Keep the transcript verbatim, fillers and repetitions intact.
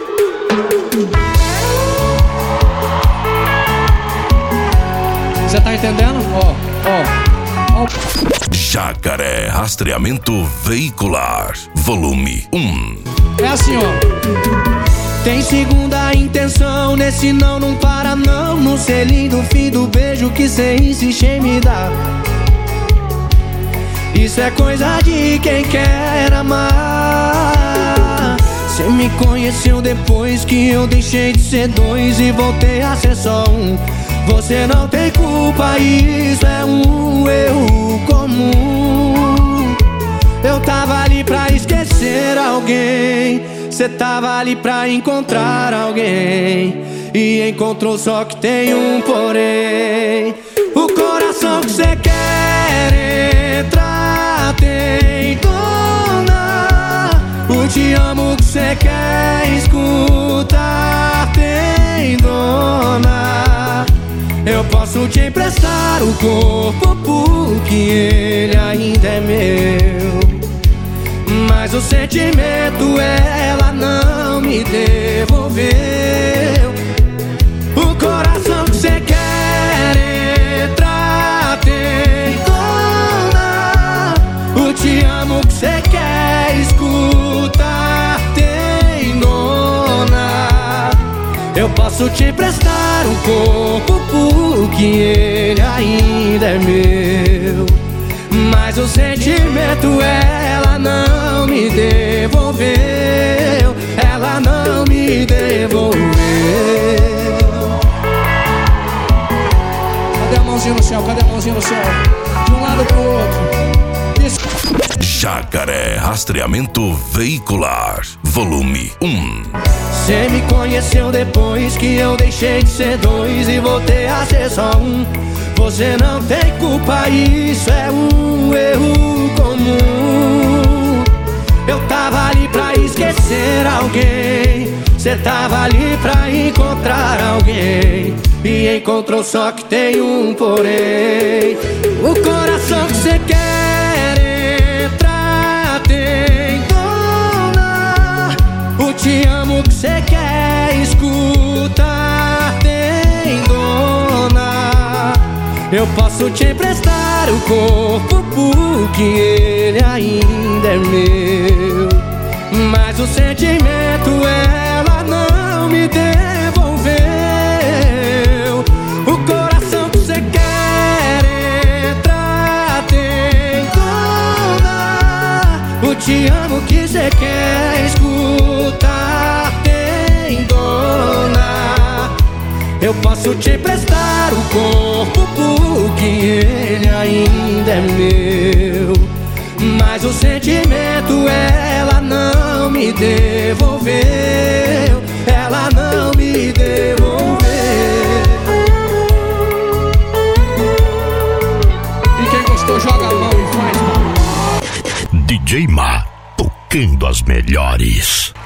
Você tá entendendo? Ó, ó, ó. Jacaré Rastreamento Veicular, volume um. É assim, ó. Tem segunda intenção, nesse não, não para não. No selinho do fim do beijo que cê insiste em me dar. Isso é coisa de quem quer amar. Cê me conheceu depois que eu deixei de ser dois e voltei a ser só um. Você não tem culpa, isso é um erro comum. Eu tava ali pra esquecer alguém, cê tava ali pra encontrar alguém, e encontrou, só que tem um porém. O coração que cê quer entrar tem dona. O te amo que cê quer escutar tem dona. Eu posso te emprestar o corpo porque ele ainda é meu, mas o sentimento ela não me devolveu. O coração que cê quer entrar tem dona. O te amo que cê quer escutar tem dona. Eu posso te emprestar um corpo porque ele ainda é meu, mas o sentimento ela não me devolveu. Ela não me devolveu. Cadê a mãozinha no céu? Cadê a mãozinha no céu? De um lado pro outro. Isso. Jacaré Rastreamento Veicular, volume um. Cê me conheceu depois que eu deixei de ser dois e voltei a ser só um. Você não tem culpa, isso é um erro comum. Eu tava ali pra esquecer alguém, cê tava ali pra encontrar alguém, e encontrou, só que tem um porém. O coração que cê quer entrar tem dona. O te amo que cê quer escutar tem dona. Eu posso te emprestar o corpo porque ele ainda é meu, mas o sentimento ela não me devolveu. O coração que cê quer entrar tem dona. O te amo que cê quer escutar tem dona. Eu posso te emprestar o corpo porque ele ainda é meu, mas o sentimento ela não me devolveu. Ela não me devolveu. E quem gostou joga a mão e faz. D J Ma, tocando as melhores.